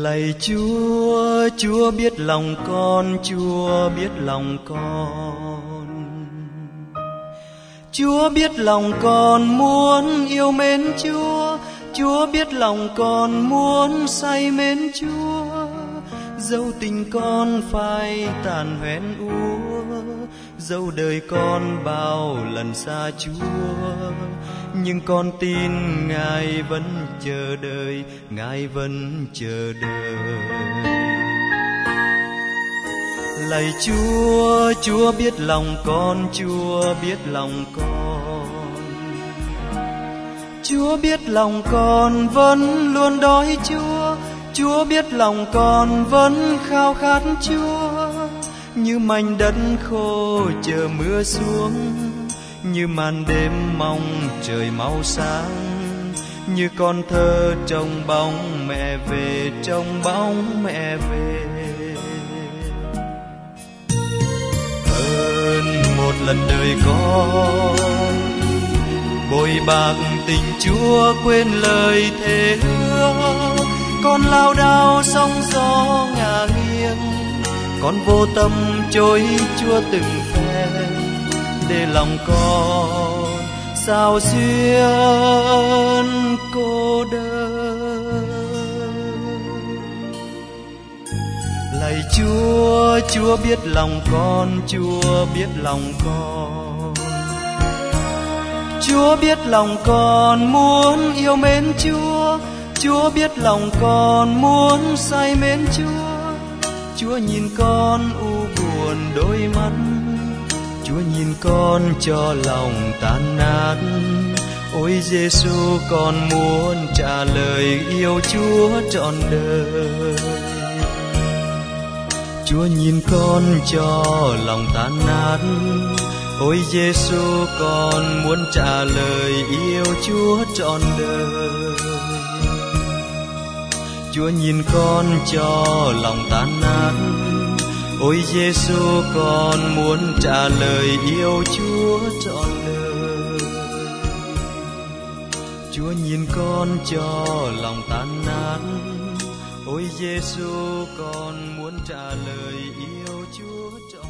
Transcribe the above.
Lạy Chúa, Chúa biết lòng con, Chúa biết lòng con. Chúa biết lòng con muốn yêu mến Chúa, Chúa biết lòng con muốn say mến Chúa. Dẫu tình con phai tàn hoen úa, dẫu đời con bao lần xa Chúa, nhưng con tin Ngài vẫn chờ đợi, Ngài vẫn chờ đợi. Lạy Chúa, Chúa biết lòng con, Chúa biết lòng con. Chúa biết lòng con vẫn luôn đói Chúa, Chúa biết lòng con vẫn khao khát Chúa. Như mảnh đất khô chờ mưa xuống, như màn đêm mong trời mau sáng, như con thơ trông bóng mẹ về, trông bóng mẹ về. Hơn một lần đời con bội bạc tình Chúa, quên lời thề hứa. Con lao đao sóng gió ngả nghiêng, con vô tâm chối Chúa từng phen, để lòng con sao xuyên cô đơn. Lạy Chúa, Chúa biết lòng con, Chúa biết lòng con. Chúa biết lòng con muốn yêu mến Chúa, Chúa biết lòng con muốn say mến Chúa. Chúa nhìn con u buồn đôi mắt, Chúa nhìn con cho lòng tan nát. Ôi Giêsu, con muốn trả lời yêu Chúa trọn đời. Chúa nhìn con cho lòng tan nát. Ôi Giêsu, con muốn trả lời yêu Chúa trọn đời. Chúa nhìn con cho lòng tan nát. Ôi Giêsu, con muốn trả lời yêu Chúa trọn đời. Chúa nhìn con cho lòng tan nát. Ôi Giêsu, con muốn trả lời yêu Chúa trọn đời.